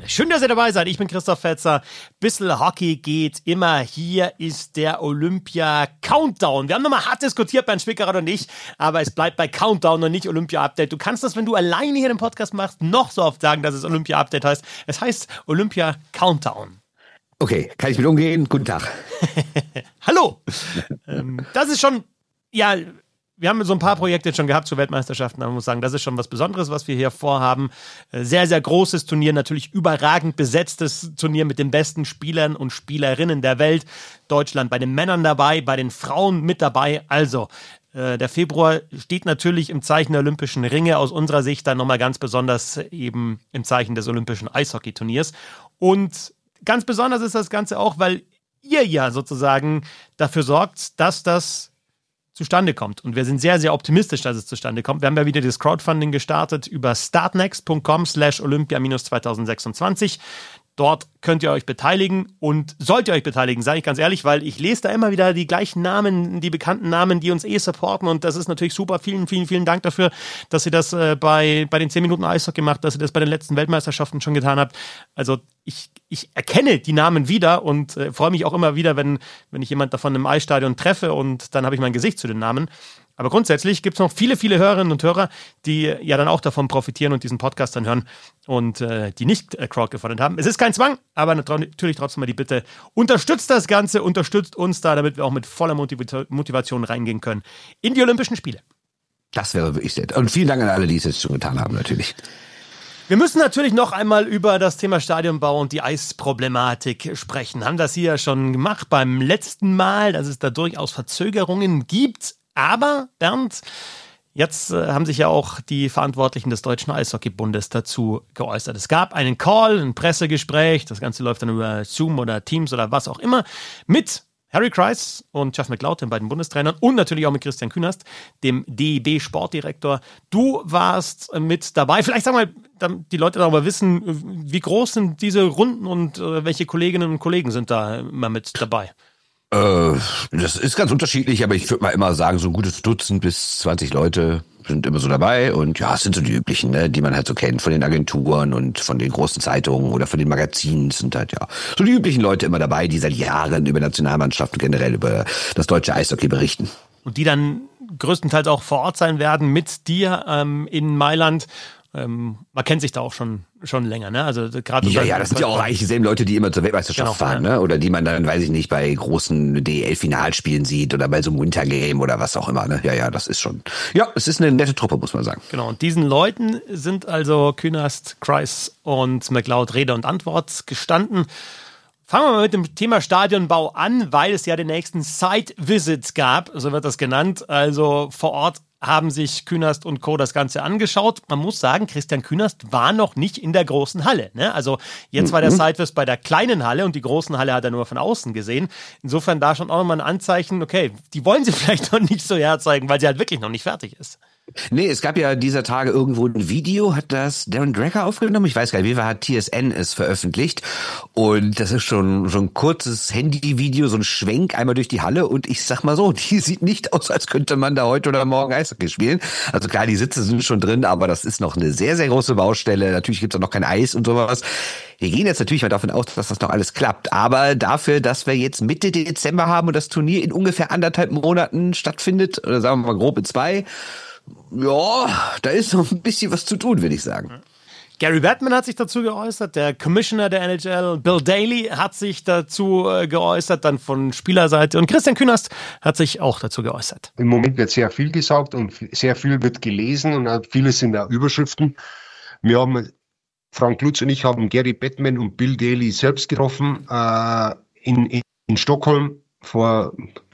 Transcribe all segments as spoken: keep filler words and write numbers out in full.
Schön, dass ihr dabei seid. Ich bin Christoph Fetzer. Bissl Hockey geht immer. Hier ist der Olympia-Countdown. Wir haben nochmal hart diskutiert, Bernd Schwickerath und ich, aber es bleibt bei Countdown und nicht Olympia-Update. Du kannst das, wenn du alleine hier den Podcast machst, noch so oft sagen, dass es Olympia-Update heißt. Es heißt Olympia-Countdown. Okay, kann ich mit umgehen? Guten Tag. Hallo. ähm, das ist schon, ja... Wir haben so ein paar Projekte schon gehabt zu Weltmeisterschaften, aber man muss sagen, das ist schon was Besonderes, was wir hier vorhaben. Sehr, sehr großes Turnier, natürlich überragend besetztes Turnier mit den besten Spielern und Spielerinnen der Welt. Deutschland bei den Männern dabei, bei den Frauen mit dabei. Also, äh, der Februar steht natürlich im Zeichen der Olympischen Ringe, aus unserer Sicht dann nochmal ganz besonders eben im Zeichen des Olympischen Eishockeyturniers. Und ganz besonders ist das Ganze auch, weil ihr ja sozusagen dafür sorgt, dass das zustande kommt. Und wir sind sehr, sehr optimistisch, dass es zustande kommt. Wir haben ja wieder das Crowdfunding gestartet über startnext.com slash Olympia zwanzig sechsundzwanzig. Dort könnt ihr euch beteiligen und sollt ihr euch beteiligen, sage ich ganz ehrlich, weil ich lese da immer wieder die gleichen Namen, die bekannten Namen, die uns eh supporten und das ist natürlich super. Vielen, vielen, vielen Dank dafür, dass ihr das äh, bei, bei den zehn Minuten Eishockey macht, dass ihr das bei den letzten Weltmeisterschaften schon getan habt. Also ich, ich erkenne die Namen wieder und äh, freue mich auch immer wieder, wenn, wenn ich jemand davon im Eisstadion treffe und dann habe ich mein Gesicht zu den Namen. Aber grundsätzlich gibt es noch viele, viele Hörerinnen und Hörer, die ja dann auch davon profitieren und diesen Podcast dann hören und äh, die nicht äh, crowdgefundet haben. Es ist kein Zwang, aber natürlich trotzdem mal die Bitte, unterstützt das Ganze, unterstützt uns da, damit wir auch mit voller Motiv- Motivation reingehen können in die Olympischen Spiele. Das wäre wirklich nett. Und vielen Dank an alle, die es jetzt schon getan haben, natürlich. Wir müssen natürlich noch einmal über das Thema Stadionbau und die Eisproblematik sprechen. Haben das hier ja schon gemacht beim letzten Mal, dass es da durchaus Verzögerungen gibt. Aber, Bernd, jetzt äh, haben sich ja auch die Verantwortlichen des Deutschen Eishockeybundes dazu geäußert. Es gab einen Call, ein Pressegespräch, das Ganze läuft dann über Zoom oder Teams oder was auch immer, mit Harry Kreis und Jeff McLeod, den beiden Bundestrainern, und natürlich auch mit Christian Künast, dem D E B-Sportdirektor. Du warst mit dabei. Vielleicht sagen wir, damit die Leute darüber wissen, wie groß sind diese Runden und äh, welche Kolleginnen und Kollegen sind da immer mit dabei? Das ist ganz unterschiedlich, aber ich würde mal immer sagen, so ein gutes Dutzend bis zwanzig Leute sind immer so dabei und ja, es sind so die üblichen, ne, die man halt so kennt von den Agenturen und von den großen Zeitungen oder von den Magazinen. Es sind halt ja so die üblichen Leute immer dabei, die seit Jahren über Nationalmannschaften generell über das deutsche Eishockey berichten. Und die dann größtenteils auch vor Ort sein werden mit dir ähm, in Mailand. Ähm, man kennt sich da auch schon schon länger, ne? Also gerade ja, ja, das sind ja auch eigentlich dieselben Leute, die immer zur Weltmeisterschaft genau, fahren, ja. ne? Oder die man dann, weiß ich nicht, bei großen D E L-Finalspielen sieht oder bei so einem Wintergame oder was auch immer, ne? Ja, ja, das ist schon, ja, es ist eine nette Truppe, muss man sagen. Genau, und diesen Leuten sind also Künast, Kreis und McLeod Rede und Antwort gestanden. Fangen wir mal mit dem Thema Stadionbau an, weil es ja den nächsten Site-Visit gab, so wird das genannt. Also vor Ort haben sich Künast und Co. das Ganze angeschaut. Man muss sagen, Christian Künast war noch nicht in der großen Halle, ne? Also jetzt mhm. war der Site-Visit bei der kleinen Halle und die großen Halle hat er nur von außen gesehen. Insofern da schon auch nochmal ein Anzeichen, okay, die wollen sie vielleicht noch nicht so herzeigen, weil sie halt wirklich noch nicht fertig ist. Nee, es gab ja dieser Tage irgendwo ein Video, hat das Darren Drecker aufgenommen? Ich weiß gar nicht, wie viel hat T S N es veröffentlicht? Und das ist schon so ein kurzes Handyvideo, so ein Schwenk einmal durch die Halle und ich sag mal so, die sieht nicht aus, als könnte man da heute oder morgen Eishockey spielen. Also klar, die Sitze sind schon drin, aber das ist noch eine sehr, sehr große Baustelle. Natürlich gibt's auch noch kein Eis und sowas. Wir gehen jetzt natürlich mal davon aus, dass das noch alles klappt. Aber dafür, dass wir jetzt Mitte Dezember haben und das Turnier in ungefähr anderthalb Monaten stattfindet, oder sagen wir mal grob in zwei, ja, da ist noch ein bisschen was zu tun, würde ich sagen. Gary Bettman hat sich dazu geäußert, der Commissioner der N H L, Bill Daly, hat sich dazu äh, geäußert, dann von Spielerseite, und Christian Künast hat sich auch dazu geäußert. Im Moment wird sehr viel gesagt und sehr viel wird gelesen und vieles sind auch Überschriften. Wir haben, Frank Lutz und ich haben Gary Bettman und Bill Daly selbst getroffen äh, in, in, in Stockholm vor...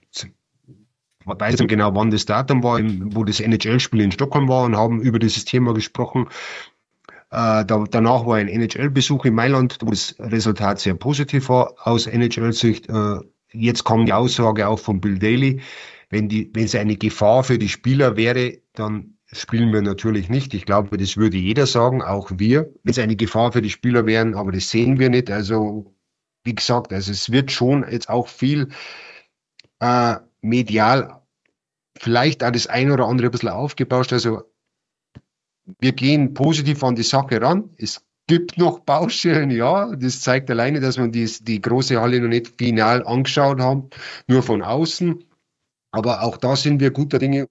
Ich weiß nicht genau, wann das Datum war, wo das N H L-Spiel in Stockholm war und haben über dieses Thema gesprochen. Äh, da, danach war ein N H L-Besuch in Mailand, wo das Resultat sehr positiv war aus N H L-Sicht. Äh, jetzt kam die Aussage auch von Bill Daly, wenn die, wenn es eine Gefahr für die Spieler wäre, dann spielen wir natürlich nicht. Ich glaube, das würde jeder sagen, auch wir, wenn es eine Gefahr für die Spieler wären, aber das sehen wir nicht. Also, wie gesagt, also es wird schon jetzt auch viel äh, medial vielleicht auch das ein oder andere ein bisschen aufgebauscht. Also wir gehen positiv an die Sache ran. Es gibt noch Baustellen, ja. Das zeigt alleine, dass wir die, die große Halle noch nicht final angeschaut haben, nur von außen. Aber auch da sind wir guter Dinge.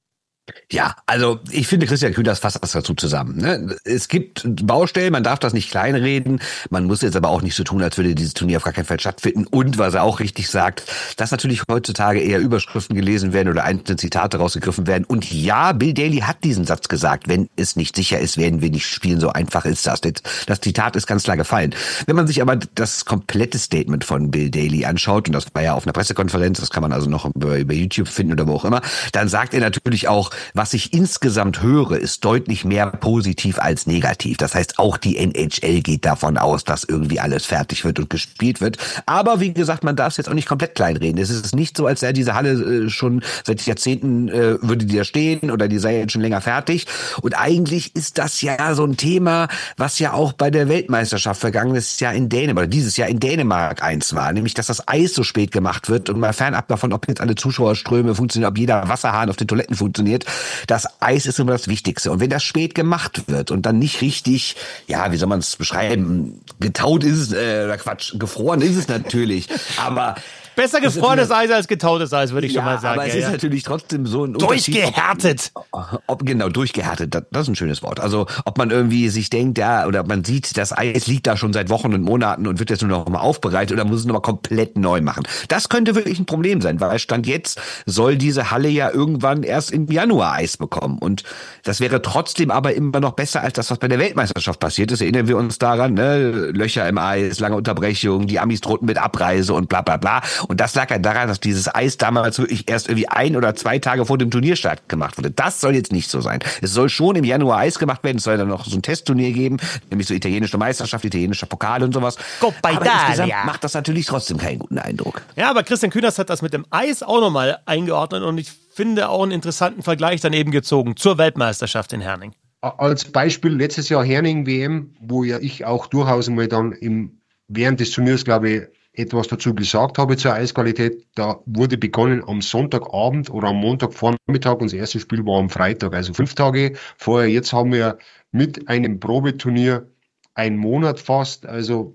Ja, also ich finde, Christian Kühners fasst das dazu zusammen. Ne? Es gibt Baustellen, man darf das nicht kleinreden, man muss jetzt aber auch nicht so tun, als würde dieses Turnier auf gar keinen Fall stattfinden. Und was er auch richtig sagt, dass natürlich heutzutage eher Überschriften gelesen werden oder einzelne Zitate rausgegriffen werden. Und ja, Bill Daly hat diesen Satz gesagt, wenn es nicht sicher ist, werden wir nicht spielen, so einfach ist das. Das Zitat ist ganz klar gefallen. Wenn man sich aber das komplette Statement von Bill Daly anschaut, und das war ja auf einer Pressekonferenz, das kann man also noch über, über YouTube finden oder wo auch immer, dann sagt er natürlich auch, was ich insgesamt höre, ist deutlich mehr positiv als negativ. Das heißt, auch die N H L geht davon aus, dass irgendwie alles fertig wird und gespielt wird. Aber wie gesagt, man darf es jetzt auch nicht komplett kleinreden. Es ist nicht so, als sei diese Halle äh, schon seit Jahrzehnten äh, würde die da stehen oder die sei jetzt schon länger fertig. Und eigentlich ist das ja so ein Thema, was ja auch bei der Weltmeisterschaft vergangenes Jahr in Dänemark oder dieses Jahr in Dänemark eins war, nämlich dass das Eis so spät gemacht wird und mal fernab davon, ob jetzt alle Zuschauerströme funktionieren, ob jeder Wasserhahn auf den Toiletten funktioniert. Das Eis ist immer das Wichtigste. Und wenn das spät gemacht wird und dann nicht richtig, ja, wie soll man es beschreiben, getaut ist es, äh, oder Quatsch, gefroren ist es natürlich, aber besser gefrorenes Eis als getautes Eis, würde ich ja, schon mal sagen. Aber es ja, ist ja. natürlich trotzdem so ein durchgehärtet. Ob, ob, genau, durchgehärtet, das, das ist ein schönes Wort. Also ob man irgendwie sich denkt, ja, oder man sieht, das Eis liegt da schon seit Wochen und Monaten und wird jetzt nur noch mal aufbereitet oder muss es noch mal komplett neu machen. Das könnte wirklich ein Problem sein, weil Stand jetzt soll diese Halle ja irgendwann erst im Januar Eis bekommen. Und das wäre trotzdem aber immer noch besser als das, was bei der Weltmeisterschaft passiert ist. Erinnern wir uns daran, ne? Löcher im Eis, lange Unterbrechung, die Amis drohten mit Abreise und bla bla bla. Und das lag ja daran, dass dieses Eis damals wirklich erst irgendwie ein oder zwei Tage vor dem Turnierstart gemacht wurde. Das soll jetzt nicht so sein. Es soll schon im Januar Eis gemacht werden. Es soll dann noch so ein Testturnier geben, nämlich so italienische Meisterschaft, italienischer Pokal und sowas. Coppa aber Italia. insgesamt macht das natürlich trotzdem keinen guten Eindruck. Ja, aber Christian Kühners hat das mit dem Eis auch nochmal eingeordnet und ich finde auch einen interessanten Vergleich daneben gezogen zur Weltmeisterschaft in Herning. Als Beispiel letztes Jahr Herning-W M, wo ja ich auch durchaus mal dann im, während des Turniers, glaube ich, etwas dazu gesagt habe zur Eisqualität. Da wurde begonnen am Sonntagabend oder am Montagvormittag. Unser erstes Spiel war am Freitag, also fünf Tage vorher. Jetzt haben wir mit einem Probeturnier einen Monat fast. Also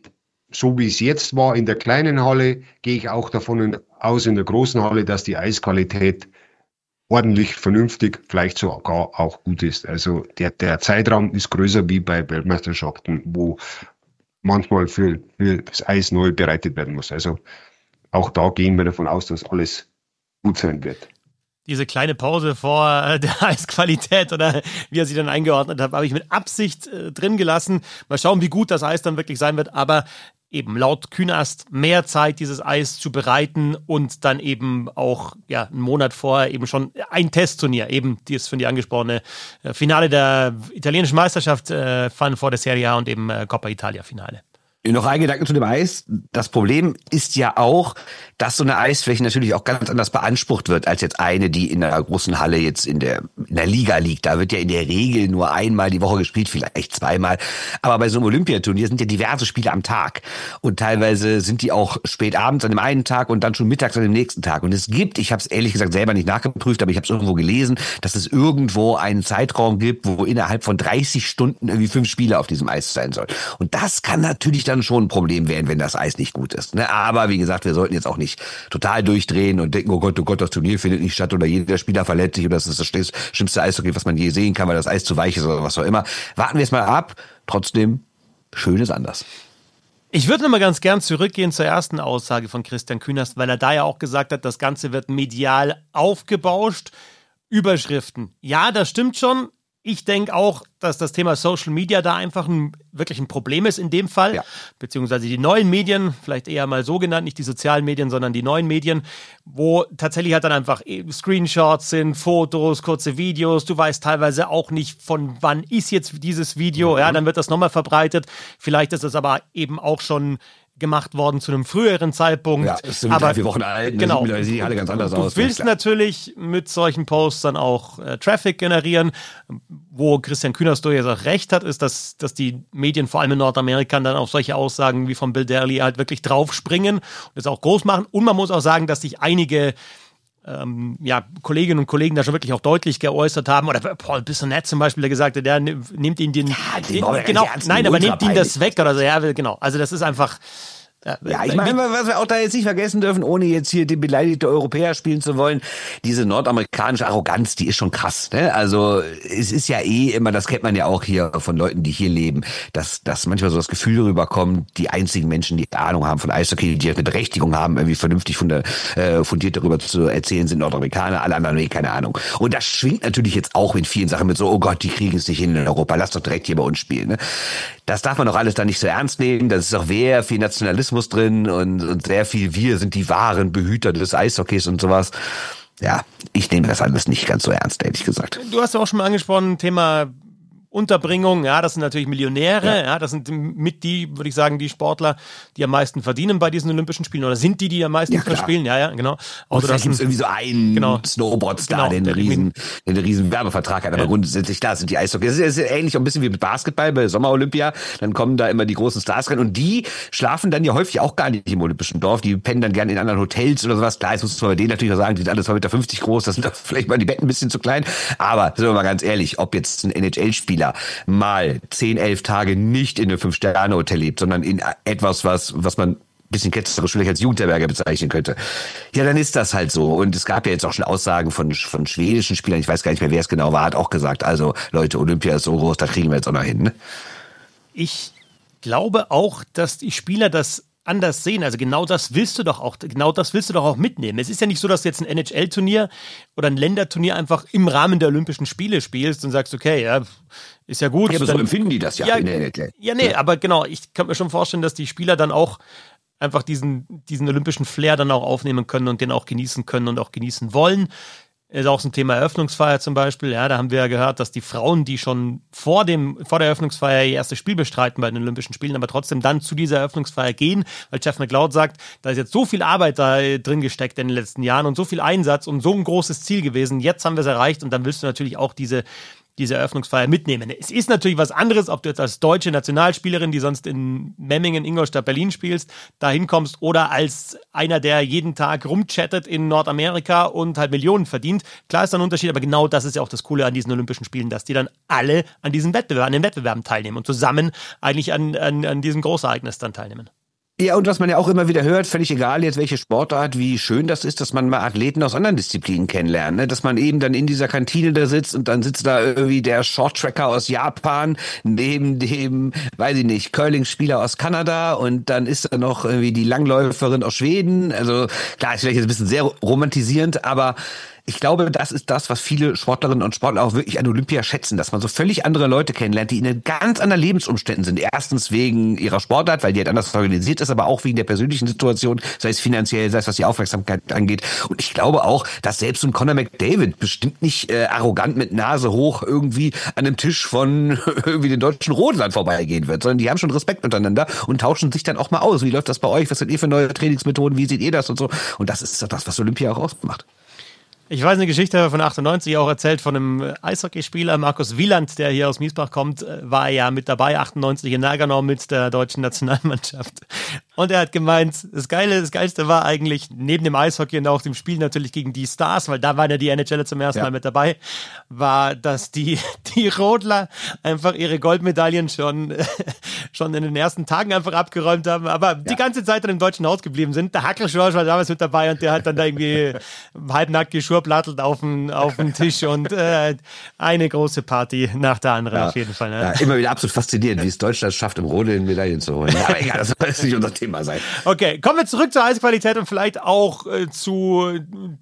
so wie es jetzt war in der kleinen Halle, gehe ich auch davon aus in der großen Halle, dass die Eisqualität ordentlich, vernünftig, vielleicht sogar auch gut ist. Also der, der Zeitraum ist größer wie bei Weltmeisterschaften, wo manchmal für, für das Eis neu bereitet werden muss. Also auch da gehen wir davon aus, dass alles gut sein wird. Diese kleine Pause vor der Eisqualität oder wie er sie dann eingeordnet hat, habe ich mit Absicht äh, drin gelassen. Mal schauen, wie gut das Eis dann wirklich sein wird. Aber eben laut Künast mehr Zeit, dieses Eis zu bereiten und dann eben auch ja einen Monat vorher eben schon ein Testturnier, eben das von dir angesprochene äh, Finale der italienischen Meisterschaft, äh, Final Four der Serie A und eben äh, Coppa Italia Finale. Noch ein Gedanke zu dem Eis. Das Problem ist ja auch, dass so eine Eisfläche natürlich auch ganz anders beansprucht wird, als jetzt eine, die in einer großen Halle jetzt in der, in der Liga liegt. Da wird ja in der Regel nur einmal die Woche gespielt, vielleicht zweimal. Aber bei so einem Olympiaturnier sind ja diverse Spiele am Tag. Und teilweise sind die auch spät abends an dem einen Tag und dann schon mittags an dem nächsten Tag. Und es gibt, ich habe es ehrlich gesagt selber nicht nachgeprüft, aber ich habe es irgendwo gelesen, dass es irgendwo einen Zeitraum gibt, wo innerhalb von dreißig Stunden irgendwie fünf Spiele auf diesem Eis sein sollen. Und das kann natürlich dann schon ein Problem werden, wenn das Eis nicht gut ist. Aber wie gesagt, wir sollten jetzt auch nicht total durchdrehen und denken, oh Gott, oh Gott, das Turnier findet nicht statt oder jeder Spieler verletzt sich oder das ist das schlimmste Eishockey, was man je sehen kann, weil das Eis zu weich ist oder was auch immer. Warten wir es mal ab. Trotzdem, schön ist anders. Ich würde noch mal ganz gern zurückgehen zur ersten Aussage von Christian Künast, weil er da ja auch gesagt hat, das Ganze wird medial aufgebauscht. Überschriften. Ja, das stimmt schon. Ich denke auch, dass das Thema Social Media da einfach ein, wirklich ein Problem ist in dem Fall, ja. Beziehungsweise die neuen Medien, vielleicht eher mal so genannt, nicht die sozialen Medien, sondern die neuen Medien, wo tatsächlich halt dann einfach Screenshots sind, Fotos, kurze Videos, du weißt teilweise auch nicht, von wann ist jetzt dieses Video, mhm. ja, dann wird das nochmal verbreitet, vielleicht ist es aber eben auch schon gemacht worden zu einem früheren Zeitpunkt. Ja, es sind aber drei, vier Wochen alt, genau, ne, sieht alle ganz anders du aus. Du willst ja, natürlich mit solchen Posts dann auch äh, Traffic generieren. Wo Christian Künast jetzt auch recht hat, ist, dass, dass die Medien, vor allem in Nordamerika, dann auf solche Aussagen wie von Bill Daly halt wirklich draufspringen und das auch groß machen. Und man muss auch sagen, dass sich einige ähm, ja, Kolleginnen und Kollegen da schon wirklich auch deutlich geäußert haben. Oder Paul Bissonnette zum Beispiel, der gesagt hat, der nimmt ihn den, ja, den genau, nein, aber nimmt ihn das weg oder so. Ja, genau. Also das ist einfach. Ja, ja, ich meine, was wir auch da jetzt nicht vergessen dürfen, ohne jetzt hier den beleidigten Europäer spielen zu wollen, diese nordamerikanische Arroganz, die ist schon krass, ne? Also es ist ja eh immer, das kennt man ja auch hier von Leuten, die hier leben, dass, dass manchmal so das Gefühl rüberkommt, die einzigen Menschen, die Ahnung haben von Eishockey, die eine Berechtigung haben, irgendwie vernünftig fundiert, äh, fundiert darüber zu erzählen, sind Nordamerikaner, alle anderen, nee, keine Ahnung. Und das schwingt natürlich jetzt auch mit vielen Sachen mit so, oh Gott, die kriegen es nicht hin in Europa, lass doch direkt hier bei uns spielen, ne? Das darf man doch alles da nicht so ernst nehmen, das ist auch sehr viel Nationalismus drin und, und sehr viel, wir sind die wahren Behüter des Eishockeys und sowas. Ja, ich nehme das alles nicht ganz so ernst, ehrlich gesagt. Du hast ja auch schon mal angesprochen, Thema Unterbringung, ja, das sind natürlich Millionäre, ja, ja das sind mit die, würde ich sagen, die Sportler, die am meisten verdienen bei diesen Olympischen Spielen oder sind die, die am meisten ja, verspielen, ja, ja, genau. Also da gibt es irgendwie so einen genau, Snowboard-Star, genau, der einen riesen, der einen riesen Werbevertrag hat, aber ja. grundsätzlich klar sind die Eishockey. Das ist ja ähnlich ein bisschen wie mit Basketball bei Sommer-Olympia, dann kommen da immer die großen Stars rein und die schlafen dann ja häufig auch gar nicht im Olympischen Dorf, die pennen dann gerne in anderen Hotels oder sowas. Klar, jetzt muss man bei denen natürlich auch sagen, die sind alle zwei Meter fünfzig groß, das sind doch vielleicht mal die Betten ein bisschen zu klein, aber sind wir mal ganz ehrlich, ob jetzt ein N H L-Spieler mal zehn, elf Tage nicht in einem Fünf-Sterne-Hotel lebt, sondern in etwas, was, was man ein bisschen ketzerisch vielleicht als Jugendherberge bezeichnen könnte. Ja, dann ist das halt so. Und es gab ja jetzt auch schon Aussagen von, von schwedischen Spielern, ich weiß gar nicht mehr, wer es genau war, hat auch gesagt, also Leute, Olympia ist so groß, da kriegen wir jetzt auch noch hin. Ne? Ich glaube auch, dass die Spieler das anders sehen. Also genau das willst du doch auch, genau das willst du doch auch mitnehmen. Es ist ja nicht so, dass du jetzt ein N H L-Turnier oder ein Länderturnier einfach im Rahmen der Olympischen Spiele spielst und sagst, okay, ja, ist ja gut. Ja, aber dann, so empfinden die das ja, ja in der N H L. Ja, nee, ja. aber genau, ich kann mir schon vorstellen, dass die Spieler dann auch einfach diesen, diesen olympischen Flair dann auch aufnehmen können und den auch genießen können und auch genießen wollen. Ist auch so ein Thema Eröffnungsfeier zum Beispiel. Ja, da haben wir ja gehört, dass die Frauen, die schon vor dem, vor der Eröffnungsfeier ihr erstes Spiel bestreiten bei den Olympischen Spielen, aber trotzdem dann zu dieser Eröffnungsfeier gehen, weil Jeff McLeod sagt, da ist jetzt so viel Arbeit da drin gesteckt in den letzten Jahren und so viel Einsatz und so ein großes Ziel gewesen. Jetzt haben wir es erreicht und dann willst du natürlich auch diese diese Eröffnungsfeier mitnehmen. Es ist natürlich was anderes, ob du jetzt als deutsche Nationalspielerin, die sonst in Memmingen, Ingolstadt, Berlin spielst, da hinkommst oder als einer, der jeden Tag rumchattet in Nordamerika und halt Millionen verdient. Klar ist da ein Unterschied, aber genau das ist ja auch das Coole an diesen Olympischen Spielen, dass die dann alle an diesen Wettbewerben, an den Wettbewerben teilnehmen und zusammen eigentlich an, an, an diesem Großereignis dann teilnehmen. Ja, und was man ja auch immer wieder hört, völlig egal jetzt welche Sportart, wie schön das ist, dass man mal Athleten aus anderen Disziplinen kennenlernt, ne? Dass man eben dann in dieser Kantine da sitzt und dann sitzt da irgendwie der Shorttracker aus Japan neben dem, weiß ich nicht, Curling-Spieler aus Kanada und dann ist da noch irgendwie die Langläuferin aus Schweden. Also klar, ist vielleicht jetzt ein bisschen sehr romantisierend, aber ich glaube, das ist das, was viele Sportlerinnen und Sportler auch wirklich an Olympia schätzen, dass man so völlig andere Leute kennenlernt, die in ganz anderen Lebensumständen sind. Erstens wegen ihrer Sportart, weil die halt anders organisiert ist, aber auch wegen der persönlichen Situation, sei es finanziell, sei es was die Aufmerksamkeit angeht. Und ich glaube auch, dass selbst ein Conor McDavid bestimmt nicht äh, arrogant mit Nase hoch irgendwie an einem Tisch von irgendwie den deutschen Rodlern vorbeigehen wird, sondern die haben schon Respekt untereinander und tauschen sich dann auch mal aus. Wie läuft das bei euch? Was seid ihr für neue Trainingsmethoden? Wie seht ihr das und so? Und das ist das, was Olympia auch ausmacht. Ich weiß eine Geschichte von achtundneunzig, auch erzählt von einem Eishockeyspieler, Markus Wieland, der hier aus Miesbach kommt, war ja mit dabei, achtundneunzig in Nagano mit der deutschen Nationalmannschaft. Und er hat gemeint, das Geile, das Geilste war eigentlich, neben dem Eishockey und auch dem Spiel natürlich gegen die Stars, weil da waren ja die N H L zum ersten ja. Mal mit dabei, war, dass die, die Rodler einfach ihre Goldmedaillen schon, schon in den ersten Tagen einfach abgeräumt haben, aber ja. die ganze Zeit dann im deutschen Haus geblieben sind. Der Hackelschorsch war damals mit dabei und der hat dann da irgendwie halbnackt geschurplattelt auf den, auf den Tisch und äh, eine große Party nach der anderen ja. auf jeden Fall. Ne? Ja, immer wieder absolut faszinierend, wie es Deutschland schafft, im Rodeln Medaillen zu holen. Ja, aber egal, das soll jetzt nicht unser Thema sein. Okay, kommen wir zurück zur Eisqualität und vielleicht auch äh, zu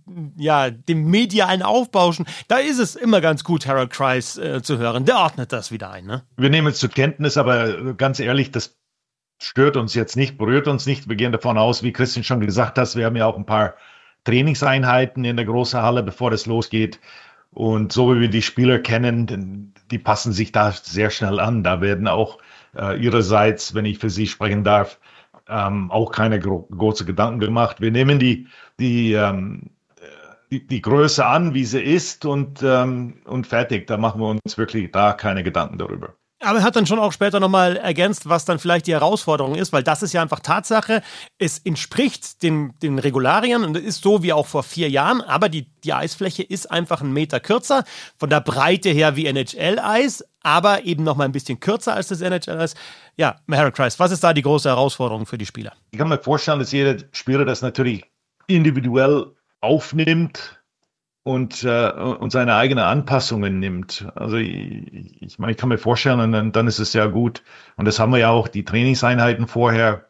ja, dem medialen Aufbauschen. Da ist es immer ganz gut, Harold Kreis äh, zu hören. Der ordnet das wieder ein. Ne? Wir nehmen es zur Kenntnis, aber ganz ehrlich, das stört uns jetzt nicht, berührt uns nicht. Wir gehen davon aus, wie Christian schon gesagt hat, wir haben ja auch ein paar Trainingseinheiten in der großen Halle, bevor das losgeht. Und so wie wir die Spieler kennen, die passen sich da sehr schnell an. Da werden auch äh, ihrerseits, wenn ich für sie sprechen darf, ähm, auch keine gro- große Gedanken gemacht. Wir nehmen die, die, ähm, die, die Größe an, wie sie ist und, ähm, und fertig. Da machen wir uns wirklich da keine Gedanken darüber. Aber er hat dann schon auch später nochmal ergänzt, was dann vielleicht die Herausforderung ist, weil das ist ja einfach Tatsache. Es entspricht den, den Regularien und ist so wie auch vor vier Jahren, aber die, die Eisfläche ist einfach einen Meter kürzer, von der Breite her wie N H L-Eis, aber eben nochmal ein bisschen kürzer als das N H L-Eis. Ja, Harry Kreis, was ist da die große Herausforderung für die Spieler? Ich kann mir vorstellen, dass jeder Spieler das natürlich individuell aufnimmt und, äh, und seine eigenen Anpassungen nimmt. Also ich, ich meine, ich kann mir vorstellen, und dann, dann ist es ja gut. Und das haben wir ja auch, die Trainingseinheiten vorher.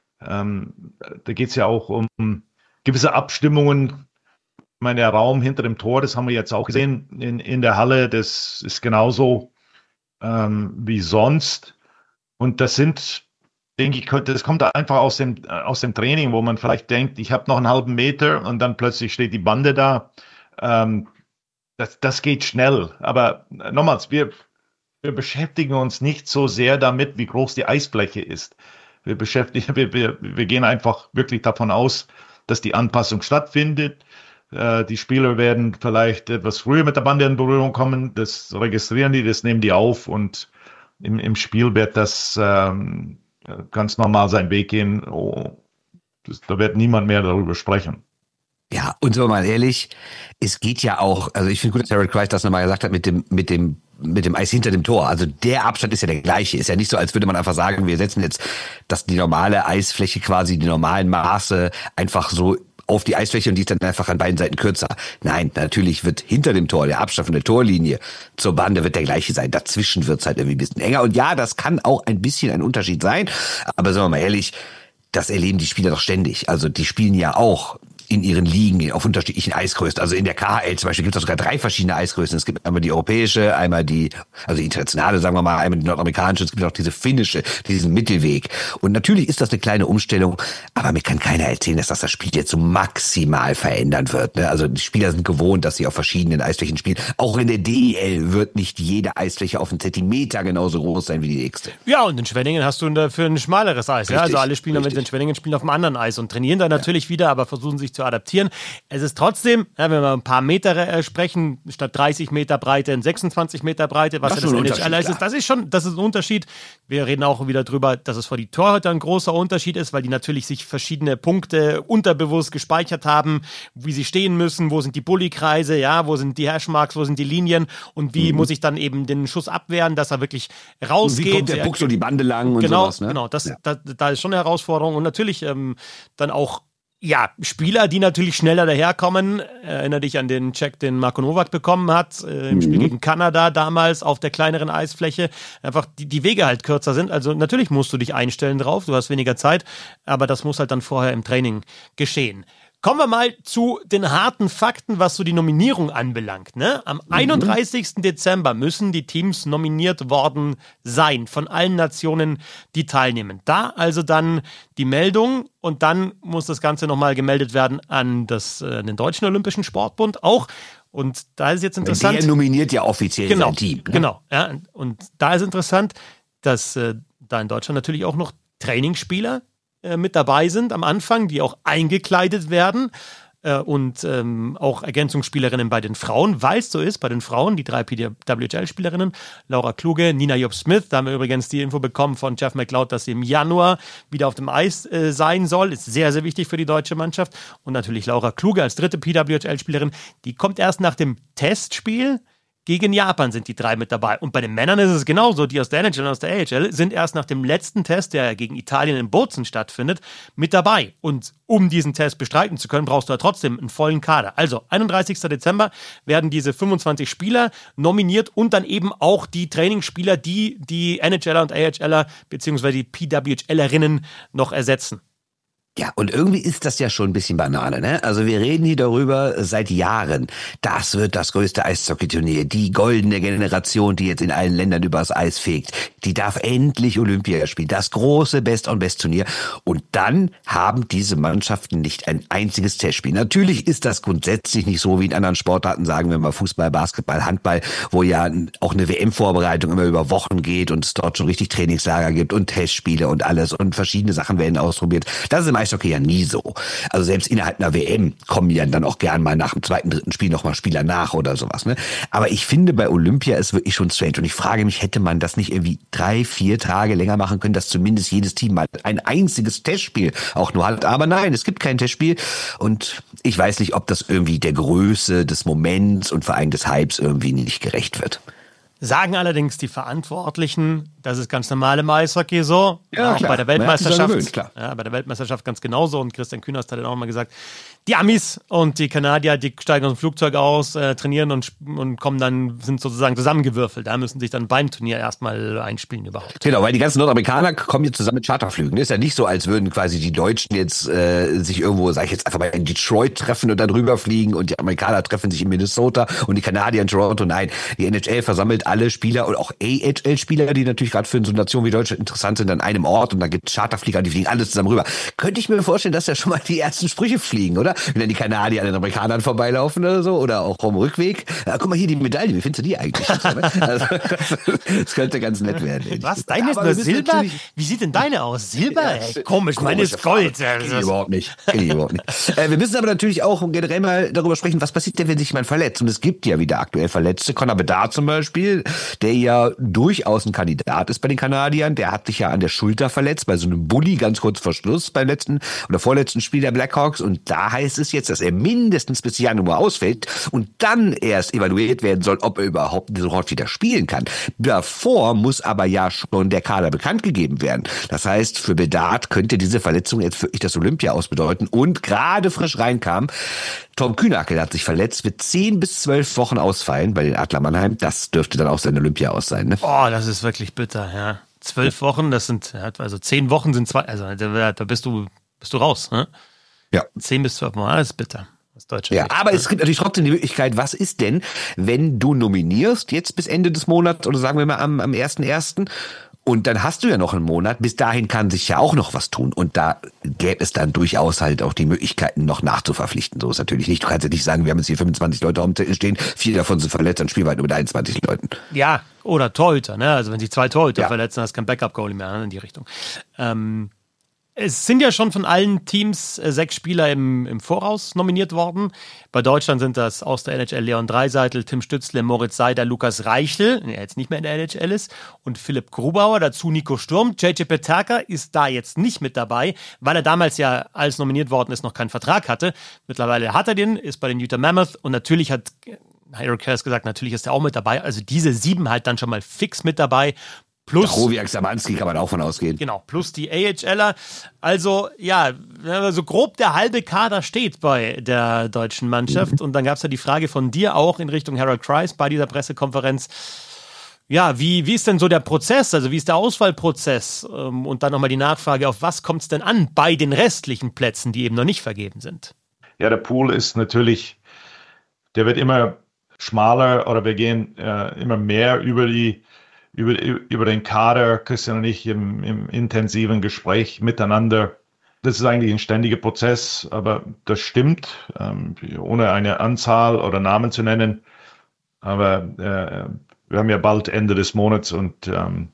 Ähm, da geht es ja auch um gewisse Abstimmungen. Ich meine, der Raum hinter dem Tor, das haben wir jetzt auch gesehen in, in der Halle, das ist genauso ähm, wie sonst. Und das sind, denke ich, das kommt einfach aus dem, aus dem Training, wo man vielleicht denkt, ich habe noch einen halben Meter und dann plötzlich steht die Bande da. Ähm, das, das geht schnell. Aber nochmals, wir, wir beschäftigen uns nicht so sehr damit, wie groß die Eisfläche ist. Wir beschäftigen, wir, wir, wir gehen einfach wirklich davon aus, dass die Anpassung stattfindet. Äh, die Spieler werden vielleicht etwas früher mit der Bande in Berührung kommen. Das registrieren die, das nehmen die auf und im, im Spiel wird das ähm, ganz normal seinen Weg gehen. Oh, das, da wird niemand mehr darüber sprechen. Ja, und so mal ehrlich, es geht ja auch, also ich finde gut, dass Harold Kreis das nochmal gesagt hat mit dem, mit dem, mit dem Eis hinter dem Tor. Also der Abstand ist ja der gleiche. Ist ja nicht so, als würde man einfach sagen, wir setzen jetzt das, die normale Eisfläche quasi, die normalen Maße einfach so auf die Eisfläche und die ist dann einfach an beiden Seiten kürzer. Nein, natürlich wird hinter dem Tor, der Abstand von der Torlinie zur Bande wird der gleiche sein. Dazwischen wird's halt irgendwie ein bisschen enger. Und ja, das kann auch ein bisschen ein Unterschied sein. Aber sagen wir mal ehrlich, das erleben die Spieler doch ständig. Also die spielen ja auch in ihren Ligen auf unterschiedlichen Eisgrößen. Also in der K H L zum Beispiel gibt es sogar drei verschiedene Eisgrößen. Es gibt einmal die europäische, einmal die, also die internationale, sagen wir mal, einmal die nordamerikanische, es gibt auch diese finnische, diesen Mittelweg. Und natürlich ist das eine kleine Umstellung, aber mir kann keiner erzählen, dass das das Spiel jetzt so maximal verändern wird. Also die Spieler sind gewohnt, dass sie auf verschiedenen Eisflächen spielen. Auch in der D E L wird nicht jede Eisfläche auf einen Zentimeter genauso groß sein wie die nächste. Ja, und in Schwenningen hast du dafür ein schmaleres Eis. Ja? Also alle Spieler mit in Schwenningen spielen auf einem anderen Eis und trainieren dann natürlich ja. wieder, aber versuchen sich zu adaptieren. Es ist trotzdem, ja, wenn wir ein paar Meter äh, sprechen, statt dreißig Meter Breite in sechsundzwanzig Meter Breite, was das ja das N H L ist, das ist schon, das ist ein Unterschied. Wir reden auch wieder drüber, dass es für die Torhüter ein großer Unterschied ist, weil die natürlich sich verschiedene Punkte unterbewusst gespeichert haben, wie sie stehen müssen, wo sind die Bulli-Kreise, ja, wo sind die Hashmarks, wo sind die Linien und wie mhm. muss ich dann eben den Schuss abwehren, dass er wirklich rausgeht. Wie kommt der Puck so die Bande lang und genau, sowas, ne? Genau, das, ja. da, da ist schon eine Herausforderung und natürlich ähm, dann auch ja, Spieler, die natürlich schneller daherkommen. Erinnere dich an den Check, den Marko Novak bekommen hat, äh, im mhm. Spiel gegen Kanada damals auf der kleineren Eisfläche. Einfach die, die Wege halt kürzer sind. Also natürlich musst du dich einstellen drauf, du hast weniger Zeit, aber das muss halt dann vorher im Training geschehen. Kommen wir mal zu den harten Fakten, was so die Nominierung anbelangt. Ne? Am einunddreißigsten Dezember müssen die Teams nominiert worden sein von allen Nationen, die teilnehmen. Da also dann die Meldung und dann muss das Ganze nochmal gemeldet werden an das, äh, den Deutschen Olympischen Sportbund auch. Und da ist jetzt interessant. Der nominiert ja offiziell genau, sein Team. Ne? Genau, ja. Und da ist interessant, dass äh, da in Deutschland natürlich auch noch Trainingsspieler mit dabei sind am Anfang, die auch eingekleidet werden äh, und ähm, auch Ergänzungsspielerinnen bei den Frauen, weil es so ist, bei den Frauen, die drei P W H L-Spielerinnen, Laura Kluge, Nina Jupp-Smith, da haben wir übrigens die Info bekommen von Jeff McLeod, dass sie im Januar wieder auf dem Eis äh, sein soll, ist sehr, sehr wichtig für die deutsche Mannschaft und natürlich Laura Kluge als dritte P W H L-Spielerin, die kommt erst nach dem Testspiel. Gegen Japan sind die drei mit dabei. Und bei den Männern ist es genauso. Die aus der N H L und aus der A H L sind erst nach dem letzten Test, der gegen Italien in Bozen stattfindet, mit dabei. Und um diesen Test bestreiten zu können, brauchst du ja trotzdem einen vollen Kader. Also, einunddreißigsten Dezember werden diese fünfundzwanzig Spieler nominiert und dann eben auch die Trainingsspieler, die die N H Ler und A H Ler bzw. die P W H Lerinnen noch ersetzen. Ja, und irgendwie ist das ja schon ein bisschen Banane, ne? Also wir reden hier darüber seit Jahren. Das wird das größte Eishockeyturnier. Die goldene Generation, die jetzt in allen Ländern übers Eis fegt. Die darf endlich Olympia spielen. Das große Best-on-Best-Turnier. Und dann haben diese Mannschaften nicht ein einziges Testspiel. Natürlich ist das grundsätzlich nicht so wie in anderen Sportarten, sagen wir mal Fußball, Basketball, Handball, wo ja auch eine W M-Vorbereitung immer über Wochen geht und es dort schon richtig Trainingslager gibt und Testspiele und alles und verschiedene Sachen werden ausprobiert. Das ist im Eishockey ja nie so. Also selbst innerhalb einer W M kommen ja dann auch gern mal nach dem zweiten, dritten Spiel nochmal Spieler nach oder sowas. Ne? Aber ich finde, bei Olympia ist wirklich schon strange. Und ich frage mich, hätte man das nicht irgendwie drei, vier Tage länger machen können, dass zumindest jedes Team mal ein einziges Testspiel auch nur hat. Aber nein, es gibt kein Testspiel. Und ich weiß nicht, ob das irgendwie der Größe des Moments und vor allem des Hypes irgendwie nicht gerecht wird. Sagen allerdings die Verantwortlichen, das ist ganz normal im Eishockey so. Ja, auch klar. bei der Weltmeisterschaft. Gewöhnt, klar. Ja, bei der Weltmeisterschaft ganz genauso. Und Christian Kühners hat dann auch mal gesagt, die Amis und die Kanadier, die steigen aus dem Flugzeug aus, äh, trainieren und, und kommen dann, sind sozusagen zusammengewürfelt. Da müssen sich dann beim Turnier erstmal einspielen überhaupt. Genau, weil die ganzen Nordamerikaner kommen jetzt zusammen mit Charterflügen. Ist ja nicht so, als würden quasi die Deutschen jetzt äh, sich irgendwo, sag ich jetzt einfach mal, in Detroit treffen und dann rüberfliegen und die Amerikaner treffen sich in Minnesota und die Kanadier in Toronto. Nein, die N H L versammelt alle Spieler und auch A H L-Spieler, die natürlich gerade für so eine Nation wie Deutschland interessant sind, an einem Ort und dann gibt es Charterflieger, die fliegen alles zusammen rüber. Könnte ich mir vorstellen, dass da schon mal die ersten Sprüche fliegen, oder? Wenn dann die Kanadier an den Amerikanern vorbeilaufen oder so oder auch vom Rückweg. Ja, guck mal hier, die Medaille, wie findest du die eigentlich? Also, das könnte ganz nett werden. Was? Deine ist nur Silber? Wie sieht denn deine aus? Silber? Ja, ey, komisch, meine ist Gold. Kenn ich überhaupt nicht. Kenn ich überhaupt nicht. Äh, wir müssen aber natürlich auch generell mal darüber sprechen, was passiert denn, wenn sich jemand verletzt? Und es gibt ja wieder aktuell Verletzte. Conor Bedard zum Beispiel, der ja durchaus ein Kandidat ist bei den Kanadiern. Der hat sich ja an der Schulter verletzt, bei so einem Bulli ganz kurz vor Schluss beim letzten oder vorletzten Spiel der Blackhawks. Und da heißt es jetzt, dass er mindestens bis Januar ausfällt und dann erst evaluiert werden soll, ob er überhaupt sofort wieder spielen kann. Davor muss aber ja schon der Kader bekannt gegeben werden. Das heißt, für Bedard könnte diese Verletzung jetzt wirklich das Olympia ausbedeuten. Und gerade frisch reinkam, Tom Kühnackel hat sich verletzt, wird zehn bis zwölf Wochen ausfallen bei den Adler Mannheim. Das dürfte dann auch sein Olympia aus sein. Ne? Oh, das ist wirklich bitter, ja. Zwölf Wochen, das sind, also zehn Wochen sind zwei, also da bist du, bist du raus, ne? Ja. Zehn bis zwölf Mal, das ist bitter. Das deutsche ja, Recht, aber ne? Es gibt natürlich trotzdem die Möglichkeit, was ist denn, wenn du nominierst, jetzt bis Ende des Monats oder sagen wir mal am, am ersten ersten und dann hast du ja noch einen Monat, bis dahin kann sich ja auch noch was tun und da gäbe es dann durchaus halt auch die Möglichkeiten, noch nachzuverpflichten. So ist natürlich nicht. Du kannst ja nicht sagen, wir haben jetzt hier fünfundzwanzig Leute am Zettel stehen, vier davon sind verletzt, dann spielen wir halt nur mit einundzwanzig Leuten. Ja, oder Torhüter, ne? Also wenn sich zwei Torhüter ja. verletzen, hast du kein Backup-Goalie mehr, ne? In die Richtung. Ähm, Es sind ja schon von allen Teams äh, sechs Spieler im, im Voraus nominiert worden. Bei Deutschland sind das aus der N H L Leon Draisaitl, Tim Stützle, Moritz Seider, Lukas Reichel, der jetzt nicht mehr in der N H L ist, und Philipp Grubauer, dazu Nico Sturm. J J Peterka ist da jetzt nicht mit dabei, weil er damals ja, als nominiert worden ist, noch keinen Vertrag hatte. Mittlerweile hat er den, ist bei den Utah Mammoth und natürlich hat Harry Cares gesagt, natürlich ist er auch mit dabei. Also diese sieben halt dann schon mal fix mit dabei. Plus Rowiak Samanski kann man auch von ausgehen. Genau, plus die A H Ler. Also, ja, so grob der halbe Kader steht bei der deutschen Mannschaft. Mhm. Und dann gab es ja die Frage von dir auch in Richtung Harold Kreis bei dieser Pressekonferenz. Ja, wie, wie ist denn so der Prozess? Also, wie ist der Auswahlprozess? Und dann nochmal die Nachfrage, auf was kommt es denn an bei den restlichen Plätzen, die eben noch nicht vergeben sind? Ja, der Pool ist natürlich, der wird immer schmaler oder wir gehen äh, immer mehr über die Über, über den Kader, Christian und ich im, im intensiven Gespräch miteinander. Das ist eigentlich ein ständiger Prozess, aber das stimmt, ähm, ohne eine Anzahl oder Namen zu nennen. Aber äh, wir haben ja bald Ende des Monats und ähm,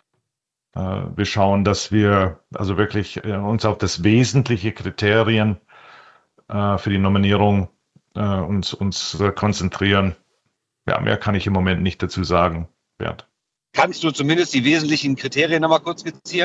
äh, wir schauen, dass wir also wirklich äh, uns auf das wesentliche Kriterien äh, für die Nominierung äh, uns, uns äh, konzentrieren. Ja, mehr kann ich im Moment nicht dazu sagen, Bernd. Kannst du zumindest die wesentlichen Kriterien nochmal kurz skizzieren?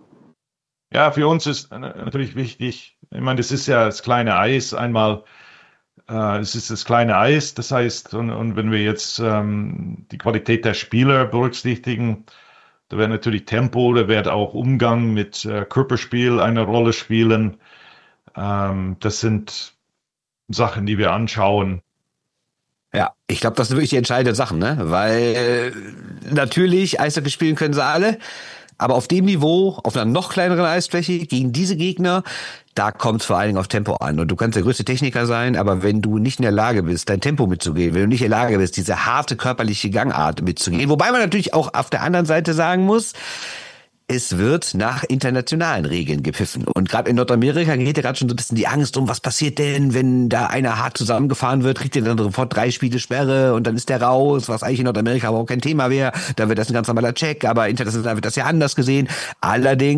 Ja, für uns ist natürlich wichtig, ich meine, das ist ja das kleine Eis einmal, äh, es ist das kleine Eis, das heißt, und, und wenn wir jetzt ähm, die Qualität der Spieler berücksichtigen, da wird natürlich Tempo, da wird auch Umgang mit äh, Körperspiel eine Rolle spielen. Ähm, das sind Sachen, die wir anschauen. Ja, ich glaube, das sind wirklich die entscheidenden Sachen, ne? Weil äh, natürlich Eishockey spielen können sie alle, aber auf dem Niveau, auf einer noch kleineren Eisfläche, gegen diese Gegner, da kommt es vor allen Dingen auf Tempo an. Und du kannst der größte Techniker sein, aber wenn du nicht in der Lage bist, dein Tempo mitzugehen, wenn du nicht in der Lage bist, diese harte körperliche Gangart mitzugehen, wobei man natürlich auch auf der anderen Seite sagen muss, es wird nach internationalen Regeln gepfiffen. Und gerade in Nordamerika geht ja gerade schon so ein bisschen die Angst um, was passiert denn, wenn da einer hart zusammengefahren wird, kriegt der dann sofort drei Spiele Sperre und dann ist der raus, was eigentlich in Nordamerika aber auch kein Thema wäre. Da wird das ein ganz normaler Check, aber international wird das ja anders gesehen. Allerdings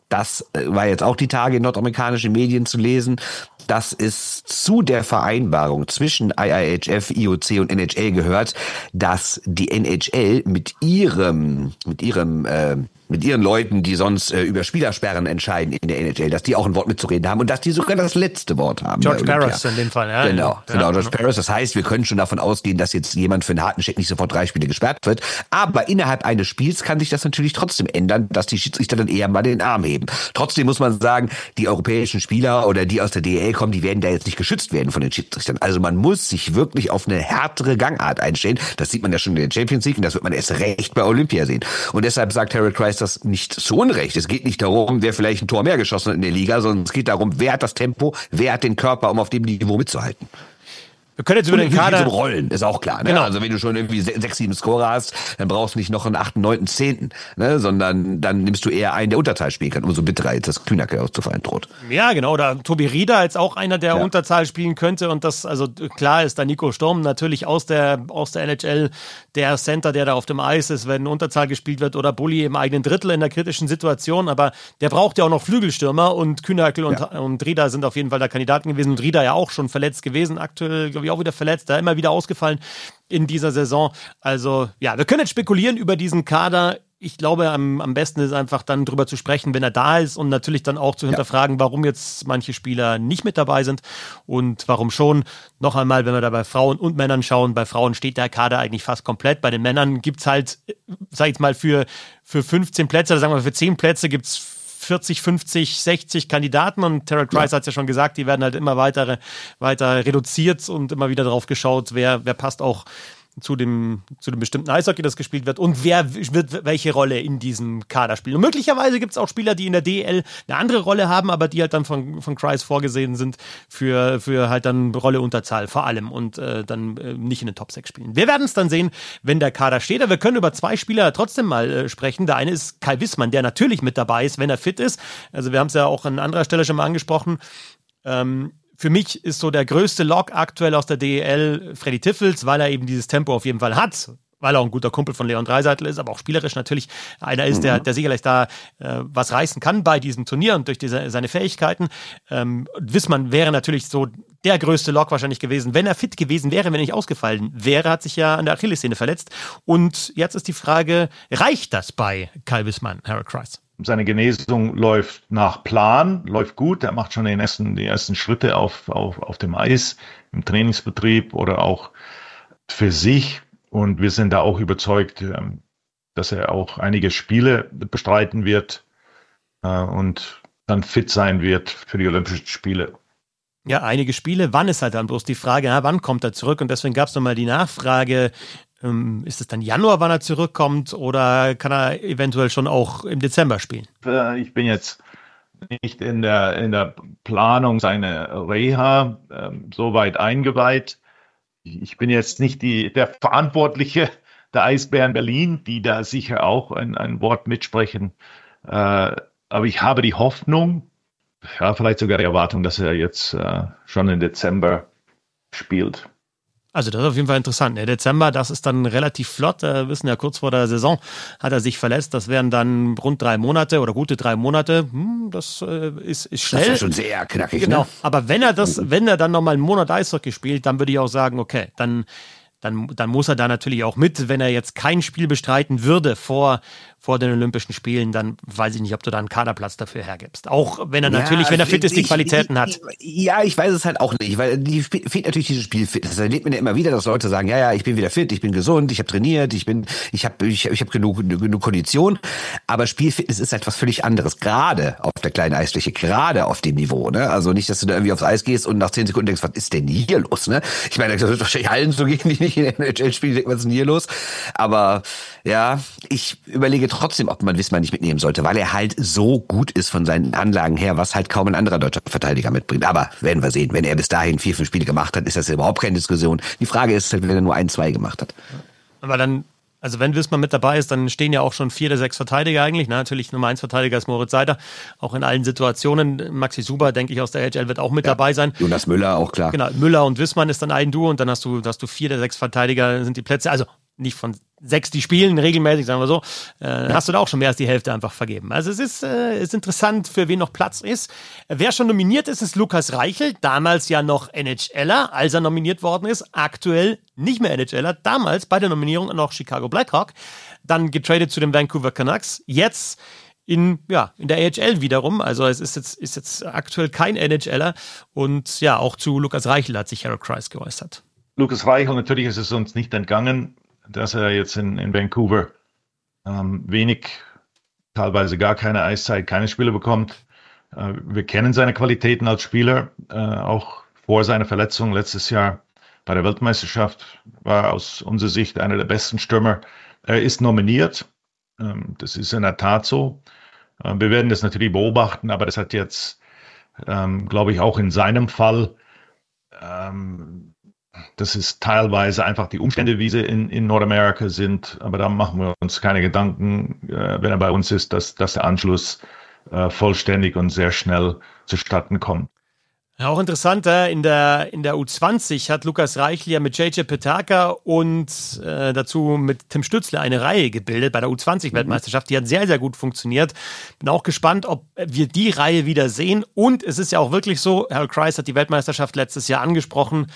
das war jetzt auch die Tage in nordamerikanischen Medien zu lesen, dass es zu der Vereinbarung zwischen I I H F, I O C und N H L gehört, dass die N H L mit ihrem, mit ihrem, äh, mit ihren Leuten, die sonst äh, über Spielersperren entscheiden in der N H L, dass die auch ein Wort mitzureden haben und dass die sogar das letzte Wort haben. George Parros in dem Fall, ja. Genau, ja. genau, George Parros. Das heißt, wir können schon davon ausgehen, dass jetzt jemand für einen harten Check nicht sofort drei Spiele gesperrt wird. Aber innerhalb eines Spiels kann sich das natürlich trotzdem ändern, dass die Schiedsrichter dann eher mal den Arm heben. Trotzdem muss man sagen, die europäischen Spieler oder die aus der D E L kommen, die werden da jetzt nicht geschützt werden von den Schiedsrichtern. Also man muss sich wirklich auf eine härtere Gangart einstellen. Das sieht man ja schon in der Champions League und das wird man erst recht bei Olympia sehen. Und deshalb sagt Harold Kreis das nicht zu Unrecht. Es geht nicht darum, wer vielleicht ein Tor mehr geschossen hat in der Liga, sondern es geht darum, wer hat das Tempo, wer hat den Körper, um auf dem Niveau mitzuhalten. Wir können jetzt über den Kader... So Rollen, ist auch klar. Ne? Genau. Also wenn du schon irgendwie sechs, sieben Scorer hast, dann brauchst du nicht noch einen achten, neunten, zehnten, ne? Sondern dann nimmst du eher einen, der Unterzahl spielen kann. Umso bitterer jetzt das Kühnacke auszufallen droht. Ja, genau. Oder Tobi Rieder als auch einer, der ja. Unterzahl spielen könnte. Und das, also klar ist da Nico Sturm natürlich aus der, aus der N H L der Center, der da auf dem Eis ist, wenn Unterzahl gespielt wird oder Bulli im eigenen Drittel in der kritischen Situation. Aber der braucht ja auch noch Flügelstürmer und Kühnacke und, ja. und Rieder sind auf jeden Fall da Kandidaten gewesen. Und Rieder ja auch schon verletzt gewesen. Aktuell, glaube ich, auch wieder verletzt. Da immer wieder ausgefallen in dieser Saison. Also, ja, wir können jetzt spekulieren über diesen Kader. Ich glaube, am, am besten ist einfach dann drüber zu sprechen, wenn er da ist und natürlich dann auch zu hinterfragen, warum jetzt manche Spieler nicht mit dabei sind und warum schon. Noch einmal, wenn wir da bei Frauen und Männern schauen, bei Frauen steht der Kader eigentlich fast komplett. Bei den Männern gibt's halt, sag ich mal, für, für fünfzehn Plätze, oder sagen wir für zehn Plätze gibt's vierzig, fünfzig, sechzig Kandidaten und Terry Kreis ja. hat es ja schon gesagt, die werden halt immer weiter, weiter reduziert und immer wieder drauf geschaut, wer, wer passt auch zu dem, zu dem bestimmten Eishockey, das gespielt wird und wer wird welche Rolle in diesem Kader spielen. Und möglicherweise gibt es auch Spieler, die in der D E L eine andere Rolle haben, aber die halt dann von, von Kreis vorgesehen sind für, für halt dann Rolle Unterzahl vor allem und äh, dann äh, nicht in den Top sechs spielen. Wir werden es dann sehen, wenn der Kader steht, aber wir können über zwei Spieler trotzdem mal äh, sprechen. Der eine ist Kai Wissmann, der natürlich mit dabei ist, wenn er fit ist. Also wir haben es ja auch an anderer Stelle schon mal angesprochen. Ähm, Für mich ist so der größte Lock aktuell aus der D E L Freddy Tiffels, weil er eben dieses Tempo auf jeden Fall hat, weil er auch ein guter Kumpel von Leon Draisaitl ist, aber auch spielerisch natürlich einer ist, der, der sicherlich da äh, was reißen kann bei diesem Turnier und durch diese, seine Fähigkeiten. Ähm, Wissmann wäre natürlich so der größte Lock wahrscheinlich gewesen, wenn er fit gewesen wäre, wenn er nicht ausgefallen wäre, hat sich ja an der Achillessehne verletzt. Und jetzt ist die Frage, reicht das bei Kai Wissmann, Harold Kreis? Seine Genesung läuft nach Plan, läuft gut. Er macht schon den ersten, die ersten Schritte auf, auf, auf dem Eis, im Trainingsbetrieb oder auch für sich. Und wir sind da auch überzeugt, dass er auch einige Spiele bestreiten wird und dann fit sein wird für die Olympischen Spiele. Ja, einige Spiele. Wann ist halt dann bloß die Frage, ja, wann kommt er zurück? Und deswegen gab es nochmal die Nachfrage, ähm, ist es dann Januar, wann er zurückkommt oder kann er eventuell schon auch im Dezember spielen? Ich bin jetzt nicht in der, in der Planung seiner Reha ähm, so weit eingeweiht. Ich bin jetzt nicht die, der Verantwortliche der Eisbären Berlin, die da sicher auch ein, ein Wort mitsprechen. Äh, aber ich habe die Hoffnung, ja, vielleicht sogar die Erwartung, dass er jetzt äh, schon im Dezember spielt. Also das ist auf jeden Fall interessant. Der Dezember, das ist dann relativ flott. Wir wissen ja, kurz vor der Saison hat er sich verletzt. Das wären dann rund drei Monate oder gute drei Monate. Hm, das äh, ist, ist schnell. Das ist ja schon sehr knackig. Genau. Ne? Aber wenn er das, wenn er dann nochmal einen Monat Eishockey spielt, dann würde ich auch sagen, okay, dann Dann, dann muss er da natürlich auch mit. Wenn er jetzt kein Spiel bestreiten würde vor, vor den Olympischen Spielen, dann weiß ich nicht, ob du da einen Kaderplatz dafür hergibst. Auch wenn er ja, natürlich, wenn er fit ist, die Qualitäten ich, hat. Ja, ich weiß es halt auch nicht, weil die fehlt natürlich dieses Spielfit. Das erlebt man ja immer wieder, dass Leute sagen, ja, ja, ich bin wieder fit, ich bin gesund, ich habe trainiert, ich bin, ich habe, ich, ich habe genug, genug Kondition. Aber Spielfitness ist etwas völlig anderes, gerade auf der kleinen Eisfläche, gerade auf dem Niveau. Ne? Also nicht, dass du da irgendwie aufs Eis gehst und nach zehn Sekunden denkst, was ist denn hier los? Ne? Ich meine, da wird wahrscheinlich allen so gehen, die nicht in der N H L spielen, denkt, was ist denn hier los? Aber ja, ich überlege trotzdem, ob man Wissmann nicht mitnehmen sollte, weil er halt so gut ist von seinen Anlagen her, was halt kaum ein anderer deutscher Verteidiger mitbringt. Aber werden wir sehen. Wenn er bis dahin vier, fünf Spiele gemacht hat, ist das überhaupt keine Diskussion. Die Frage ist halt, wenn er nur ein, zwei gemacht hat. Aber dann, also wenn Wissmann mit dabei ist, dann stehen ja auch schon vier der sechs Verteidiger eigentlich. Na, natürlich Nummer eins Verteidiger ist Moritz Seider, auch in allen Situationen. Maxi Suber, denke ich, aus der N H L wird auch mit ja. dabei sein. Jonas Müller auch, klar. Genau, Müller und Wissmann ist dann ein Duo und dann hast du, hast du vier der sechs Verteidiger sind die Plätze. Also nicht von sechs, die spielen regelmäßig, sagen wir so, äh, hast du da auch schon mehr als die Hälfte einfach vergeben. Also es ist, äh, ist interessant, für wen noch Platz ist. Wer schon nominiert ist, ist Lukas Reichel, damals ja noch N H Ler, als er nominiert worden ist, aktuell nicht mehr N H Ler, damals bei der Nominierung noch Chicago Blackhawk, dann getradet zu den Vancouver Canucks, jetzt in, ja, in der A H L wiederum, also es ist jetzt, ist jetzt aktuell kein N H Ler und ja, auch zu Lukas Reichel hat sich Harold Kreis geäußert. Lukas Reichel, natürlich ist es uns nicht entgangen, dass er jetzt in, in Vancouver ähm, wenig, teilweise gar keine Eiszeit, keine Spiele bekommt. Äh, wir kennen seine Qualitäten als Spieler, äh, auch vor seiner Verletzung letztes Jahr bei der Weltmeisterschaft war er aus unserer Sicht einer der besten Stürmer. Er ist nominiert, ähm, das ist in der Tat so. Äh, wir werden das natürlich beobachten, aber das hat jetzt, ähm, glaube ich, auch in seinem Fall ähm, das ist teilweise einfach die Umstände, wie sie in, in Nordamerika sind. Aber da machen wir uns keine Gedanken, äh, wenn er bei uns ist, dass, dass der Anschluss äh, vollständig und sehr schnell zustatten kommt. Ja, auch interessant, in der, in der U zwanzig hat Lukas Reichel ja mit J J Petaka und äh, dazu mit Tim Stützle eine Reihe gebildet bei der U zwanzig-Weltmeisterschaft. Die hat sehr, sehr gut funktioniert. Bin auch gespannt, ob wir die Reihe wieder sehen. Und es ist ja auch wirklich so, Harold Kreis hat die Weltmeisterschaft letztes Jahr angesprochen.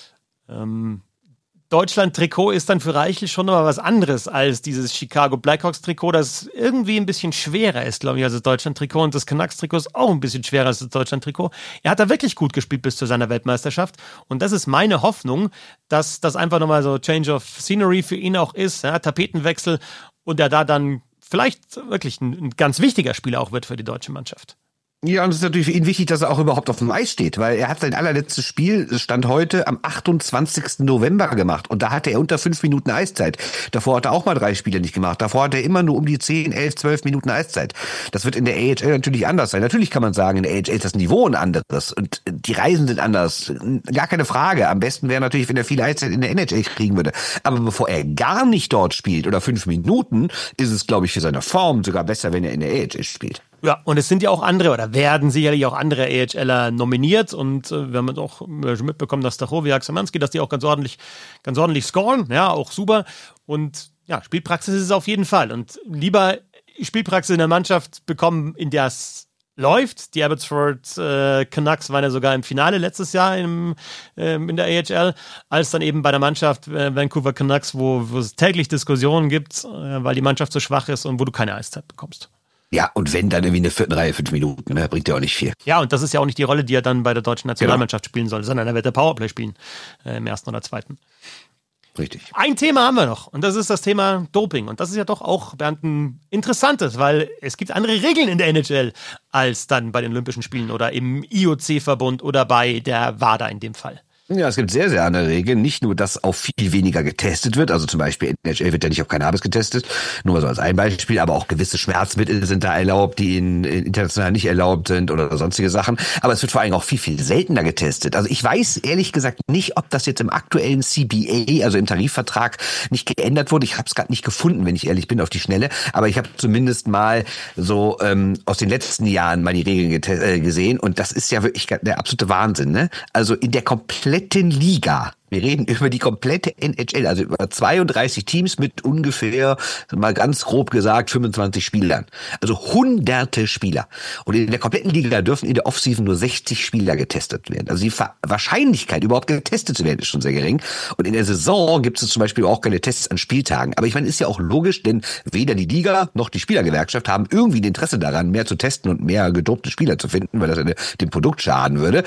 Ähm, Deutschland-Trikot ist dann für Reichel schon noch was anderes als dieses Chicago Blackhawks-Trikot, das irgendwie ein bisschen schwerer ist, glaube ich, als das Deutschland-Trikot. Und das Canucks-Trikot ist auch ein bisschen schwerer als das Deutschland-Trikot. Er hat da wirklich gut gespielt bis zu seiner Weltmeisterschaft. Und das ist meine Hoffnung, dass das einfach nochmal so Change of Scenery für ihn auch ist, ja, Tapetenwechsel, und er da dann vielleicht wirklich ein, ein ganz wichtiger Spieler auch wird für die deutsche Mannschaft. Ja, und es ist natürlich für ihn wichtig, dass er auch überhaupt auf dem Eis steht, weil er hat sein allerletztes Spiel, Stand heute, am achtundzwanzigsten November gemacht. Und da hatte er unter fünf Minuten Eiszeit. Davor hat er auch mal drei Spiele nicht gemacht. Davor hat er immer nur um die zehn, elf, zwölf Minuten Eiszeit. Das wird in der A H L natürlich anders sein. Natürlich kann man sagen, in der A H L ist das Niveau ein anderes. Und die Reisen sind anders. Gar keine Frage. Am besten wäre natürlich, wenn er viel Eiszeit in der N H L kriegen würde. Aber bevor er gar nicht dort spielt oder fünf Minuten, ist es, glaube ich, für seine Form sogar besser, wenn er in der A H L spielt. Ja, und es sind ja auch andere, oder werden sicherlich auch andere A H Ler nominiert, und äh, wir haben auch schon mitbekommen, dass Stachowiak, Szymanski, dass die auch ganz ordentlich, ganz ordentlich scoren, ja, auch super, und ja, Spielpraxis ist es auf jeden Fall, und lieber Spielpraxis in der Mannschaft bekommen, in der es läuft. Die Abbotsford äh, Canucks waren ja sogar im Finale letztes Jahr im, ähm, in der A H L, als dann eben bei der Mannschaft äh, Vancouver Canucks, wo, wo es täglich Diskussionen gibt, äh, weil die Mannschaft so schwach ist und wo du keine Eiszeit bekommst. Ja, und wenn, dann irgendwie in der vierten Reihe fünf Minuten, ne, bringt ja auch nicht viel. Ja, und das ist ja auch nicht die Rolle, die er dann bei der deutschen Nationalmannschaft genau. spielen soll, sondern er wird der Powerplay spielen, äh, im ersten oder zweiten. Richtig. Ein Thema haben wir noch, und das ist das Thema Doping. Und das ist ja doch auch, Bernd, ein interessantes, weil es gibt andere Regeln in der N H L als dann bei den Olympischen Spielen oder im I O C-Verbund oder bei der WADA in dem Fall. Ja, es gibt sehr, sehr andere Regeln. Nicht nur, dass auf viel weniger getestet wird. Also zum Beispiel in N H L wird ja nicht auf Cannabis getestet. Nur mal so als ein Beispiel. Aber auch gewisse Schmerzmittel sind da erlaubt, die in, in international nicht erlaubt sind oder sonstige Sachen. Aber es wird vor allem auch viel, viel seltener getestet. Also ich weiß ehrlich gesagt nicht, ob das jetzt im aktuellen C B A, also im Tarifvertrag, nicht geändert wurde. Ich habe es gerade nicht gefunden, wenn ich ehrlich bin, auf die Schnelle. Aber ich habe zumindest mal so ähm, aus den letzten Jahren mal die Regeln gete- äh, gesehen. Und das ist ja wirklich der absolute Wahnsinn, ne? Also in der kompletten Liga. Wir reden über die komplette N H L, also über zweiunddreißig Teams mit ungefähr, mal ganz grob gesagt, fünfundzwanzig Spielern. Also hunderte Spieler. Und in der kompletten Liga dürfen in der Offseason nur sechzig Spieler getestet werden. Also die Wahrscheinlichkeit, überhaupt getestet zu werden, ist schon sehr gering. Und in der Saison gibt es zum Beispiel auch keine Tests an Spieltagen. Aber ich meine, ist ja auch logisch, denn weder die Liga noch die Spielergewerkschaft haben irgendwie ein Interesse daran, mehr zu testen und mehr gedopte Spieler zu finden, weil das dem Produkt schaden würde.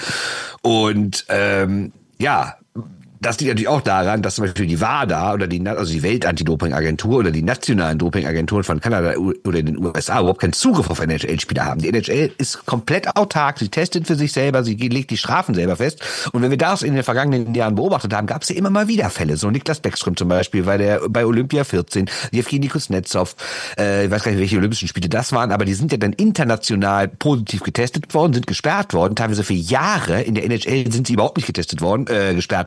Und ähm, ja, das liegt natürlich auch daran, dass zum Beispiel die WADA oder die, also die Weltantidoping-Agentur oder die nationalen Dopingagenturen von Kanada oder den U S A überhaupt keinen Zugriff auf N H L-Spieler haben. Die N H L ist komplett autark, sie testet für sich selber, sie legt die Strafen selber fest. Und wenn wir das in den vergangenen Jahren beobachtet haben, gab es ja immer mal wieder Fälle. So Niklas Bäckström zum Beispiel, weil der bei Olympia vierzehn, Jewgeni Kuznetsov, äh, ich weiß gar nicht, welche Olympischen Spiele das waren, aber die sind ja dann international positiv getestet worden, sind gesperrt worden, teilweise für Jahre. In der N H L sind sie überhaupt nicht getestet worden, äh, gesperrt worden oder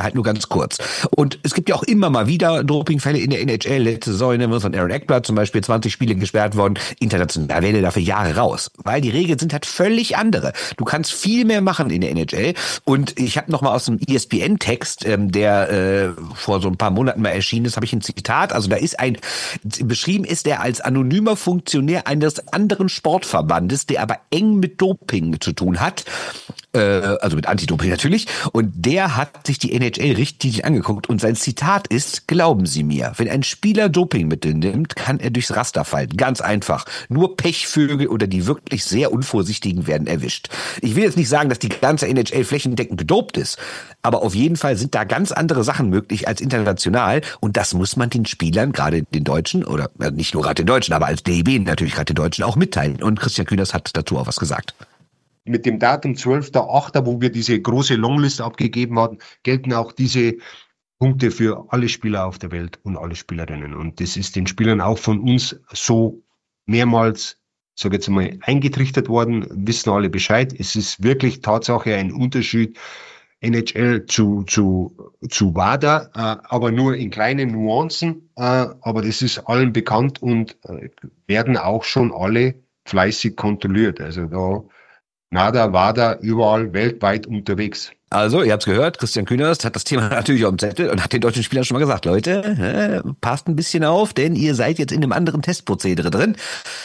halt nur ganz kurz. Und es gibt ja auch immer mal wieder Dopingfälle in der N H L. Letzte Saison ne, von Aaron Ekblad zum Beispiel zwanzig Spiele gesperrt worden. International wäre der dafür Jahre raus. Weil die Regeln sind halt völlig andere. Du kannst viel mehr machen in der N H L. Und ich habe noch mal aus dem E S P N-Text, ähm, der äh, vor so ein paar Monaten mal erschienen ist, habe ich ein Zitat. Also da ist ein, beschrieben ist er als anonymer Funktionär eines anderen Sportverbandes, der aber eng mit Doping zu tun hat. Äh, also mit Anti-Doping natürlich. Und der hat sich die N H L richtig angeguckt. Und sein Zitat ist, glauben Sie mir, wenn ein Spieler Dopingmittel nimmt, kann er durchs Raster fallen. Ganz einfach. Nur Pechvögel oder die wirklich sehr Unvorsichtigen werden erwischt. Ich will jetzt nicht sagen, dass die ganze N H L flächendeckend gedopt ist. Aber auf jeden Fall sind da ganz andere Sachen möglich als international. Und das muss man den Spielern, gerade den Deutschen, oder äh, nicht nur gerade den Deutschen, aber als D E B natürlich gerade den Deutschen auch mitteilen. Und Christian Kühners hat dazu auch was gesagt. Mit dem Datum zwölfter achter, wo wir diese große Longlist abgegeben hatten, gelten auch diese Punkte für alle Spieler auf der Welt und alle Spielerinnen. Und das ist den Spielern auch von uns so mehrmals, sage jetzt mal, eingetrichtert worden, wissen alle Bescheid. Es ist wirklich Tatsache ein Unterschied N H L zu, zu, zu WADA, äh, aber nur in kleinen Nuancen. Äh, aber das ist allen bekannt und äh, werden auch schon alle fleißig kontrolliert. Also da NADA, WADA, überall weltweit unterwegs. Also, ihr habt's gehört, Christian Kühners hat das Thema natürlich auf dem Zettel und hat den deutschen Spielern schon mal gesagt, Leute, äh, passt ein bisschen auf, denn ihr seid jetzt in einem anderen Testprozedere drin.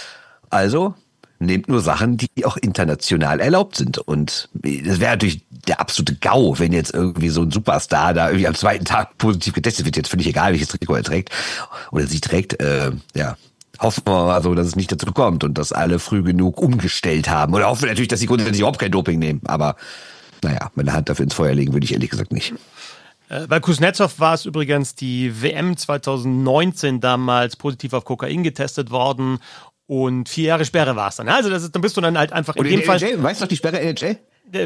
Also, nehmt nur Sachen, die auch international erlaubt sind. Und das wäre natürlich der absolute GAU, wenn jetzt irgendwie so ein Superstar da irgendwie am zweiten Tag positiv getestet wird. Jetzt völlig egal, welches Trikot er trägt oder sie trägt, äh, ja. Hoffen wir mal so, dass es nicht dazu kommt und dass alle früh genug umgestellt haben. Oder hoffen wir natürlich, dass sie grundsätzlich überhaupt kein Doping nehmen. Aber naja, meine Hand dafür ins Feuer legen würde ich ehrlich gesagt nicht. Äh, bei Kuznetsov war es übrigens die W M zwanzig neunzehn damals positiv auf Kokain getestet worden und vier Jahre Sperre war es dann. Also das ist, dann bist du dann halt einfach in und dem in Fall... N H L, weißt du noch die Sperre N H L?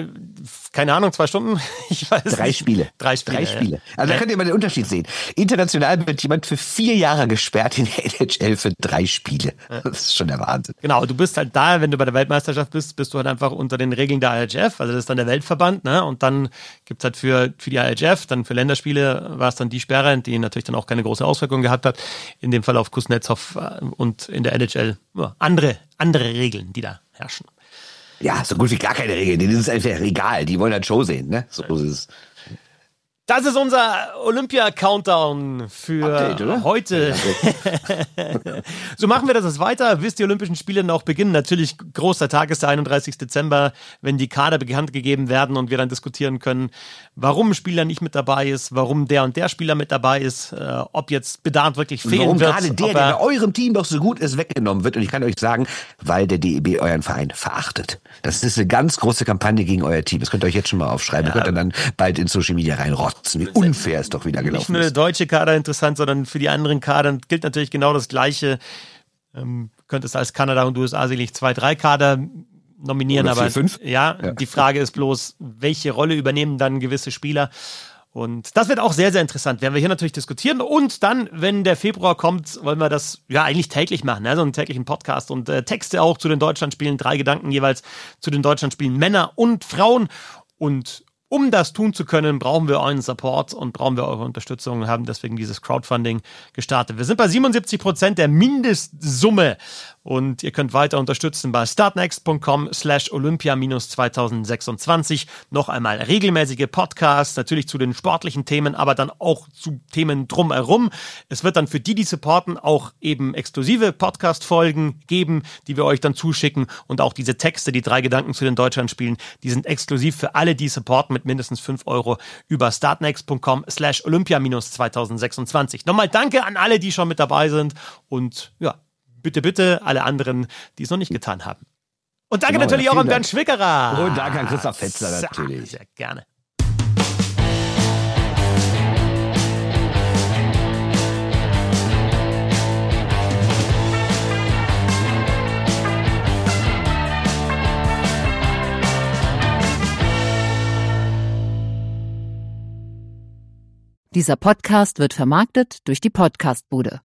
Keine Ahnung, zwei Stunden? Ich weiß Drei nicht. Spiele. Drei Spiele. Drei Spiele. Ja. Also da könnt ihr mal den Unterschied sehen. International wird jemand für vier Jahre gesperrt, in der N H L für drei Spiele. Das ist schon der Wahnsinn. Genau, du bist halt da, wenn du bei der Weltmeisterschaft bist, bist du halt einfach unter den Regeln der I H F, also das ist dann der Weltverband, ne? Und dann gibt's halt für, für die I H F, dann für Länderspiele war es dann die Sperre, die natürlich dann auch keine große Auswirkung gehabt hat. In dem Fall auf Kuznetsov und in der N H L ja, andere, andere Regeln, die da herrschen. Ja, so gut wie gar keine Regeln. Denen ist es einfach egal. Die wollen halt Show sehen, ne? So ist es. Das ist unser Olympia-Countdown für Update, oder? heute. So machen wir das jetzt weiter, bis die Olympischen Spiele dann auch beginnen. Natürlich großer Tag ist der einunddreißigste Dezember, wenn die Kader bekannt gegeben werden und wir dann diskutieren können, warum ein Spieler nicht mit dabei ist, warum der und der Spieler mit dabei ist, äh, ob jetzt Bedarf wirklich fehlen warum wird. gerade der, der bei eurem Team doch so gut ist, weggenommen wird. Und ich kann euch sagen, weil der D E B euren Verein verachtet. Das ist eine ganz große Kampagne gegen euer Team. Das könnt ihr euch jetzt schon mal aufschreiben. Ja, ihr könnt dann bald in Social Media reinrotzen. Wie unfair es doch wieder gelaufen nicht nur der ist. deutsche Kader interessant, sondern für die anderen Kader gilt natürlich genau das Gleiche. Ähm, könntest als Kanada und U S A sicherlich zwei, drei Kader nominieren, Oder vier, aber fünf. Ja, Ja. die Frage ist bloß, welche Rolle übernehmen dann gewisse Spieler? Und das wird auch sehr, sehr interessant. Werden wir hier natürlich diskutieren. Und dann, wenn der Februar kommt, wollen wir das ja eigentlich täglich machen, ne? So einen täglichen Podcast und äh, Texte auch zu den Deutschlandspielen, drei Gedanken jeweils zu den Deutschlandspielen Männer und Frauen. Und um das tun zu können, brauchen wir euren Support und brauchen wir eure Unterstützung und haben deswegen dieses Crowdfunding gestartet. Wir sind bei siebenundsiebzig Prozent der Mindestsumme und ihr könnt weiter unterstützen bei startnext.com slash Olympia minus zweitausendsechsundzwanzig. Noch einmal regelmäßige Podcasts, natürlich zu den sportlichen Themen, aber dann auch zu Themen drumherum. Es wird dann für die, die supporten, auch eben exklusive Podcast-Folgen geben, die wir euch dann zuschicken und auch diese Texte, die drei Gedanken zu den Deutschlandspielen, die sind exklusiv für alle, die supporten mit mindestens fünf Euro über startnext.com slash Olympia minus zweitausendsechsundzwanzig. Nochmal danke an alle, die schon mit dabei sind und ja, bitte, bitte alle anderen, die es noch nicht getan haben. Und danke Genau, natürlich ja, auch an vielen Bernd Schwickerer. Und danke an Christoph Fetzler natürlich. Sehr gerne. Dieser Podcast wird vermarktet durch die Podcastbude.